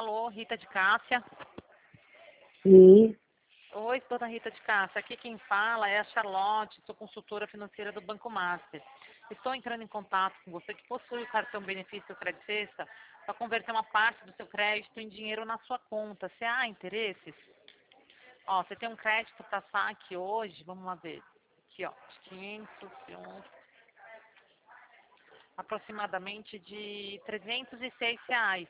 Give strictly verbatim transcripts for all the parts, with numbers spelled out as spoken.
Alô, Rita de Cássia. Sim. Oi, dona Rita de Cássia. Aqui quem fala é a Charlotte, sou consultora financeira do Banco Master. Estou entrando em contato com você que possui o cartão benefício Crédito Sexta para converter uma parte do seu crédito em dinheiro na sua conta. Você há interesses? Ó, você tem um crédito para saque hoje, vamos lá ver. Aqui, ó, quinhentos e um, aproximadamente de trezentos e seis reais.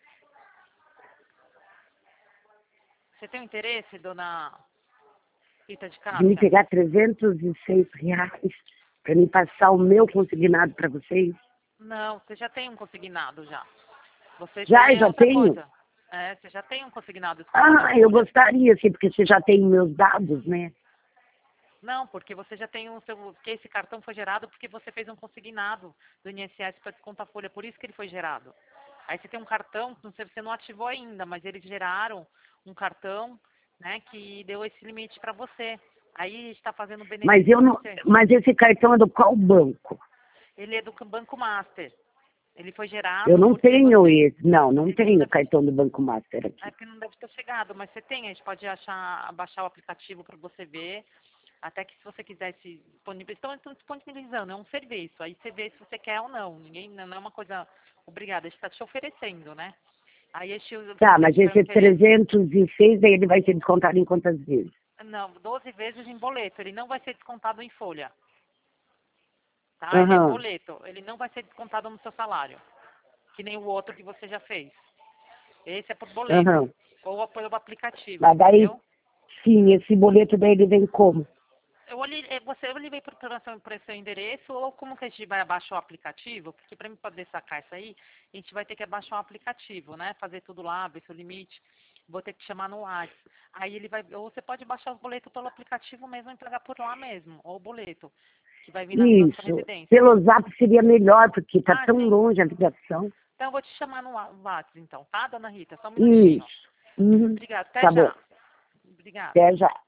Você tem um interesse, dona Rita de De me Cássia? pegar trezentos e seis reais para me passar o meu consignado para vocês? Não, você já tem um consignado já. Você Já, tem já outra tenho. coisa. É, você já tem um consignado descontado em Ah, eu folha. gostaria, sim, porque você já tem meus dados, né? Não, porque você já tem um seu. Porque esse cartão foi gerado porque você fez um consignado do I N S S para descontar a folha, por isso que ele foi gerado. Aí você tem um cartão, não sei, você não ativou ainda, mas eles geraram um cartão, né, que deu esse limite para você. Aí está fazendo Mas benefício eu para não. você. Mas esse cartão é do qual banco? Ele é do Banco Master. Ele foi Eu gerado não porque tenho você. esse. Não, não Ele não tenho deve, cartão do Banco Master é aqui. porque não deve ter chegado, mas você tem, a gente pode achar, baixar o aplicativo para você ver. Até que se você quiser se disponibilizar, estão disponibilizando, é um serviço. Aí você vê se você quer ou não. Ninguém não é uma coisa obrigada, a gente está te oferecendo, né? Aí este, se Tá, você mas tiver um esse interesse, trezentos e seis aí ele vai ser descontado em quantas vezes? não, doze vezes em boleto, ele não vai ser descontado em folha, tá? Ele é Aham, boleto, ele não vai ser descontado no seu salário, que nem o outro que você já fez. Esse é por boleto, aham. ou pelo aplicativo, Mas daí, entendeu? sim, esse boleto daí ele vem como? Eu olhei, eh, você, eu levei para o seu endereço, ou como que a gente vai abaixar o aplicativo? Porque para mim poder sacar isso aí, a gente vai ter que abaixar o aplicativo, né? Fazer tudo lá, ver seu limite. Vou ter que chamar no WhatsApp. Aí ele vai, ou você pode baixar os boletos pelo aplicativo mesmo e pagar por lá mesmo, ou o boleto, que vai vir na, na sua Isso. residência. Pelo zap seria melhor, porque tá Ah, tão sim. longe a ligação. Então eu vou te chamar no Wa- WhatsApp então, tá, dona Rita? Só um minutinho. Isso. Uhum. Obrigada, até Tá bom. já. Obrigada. Até já.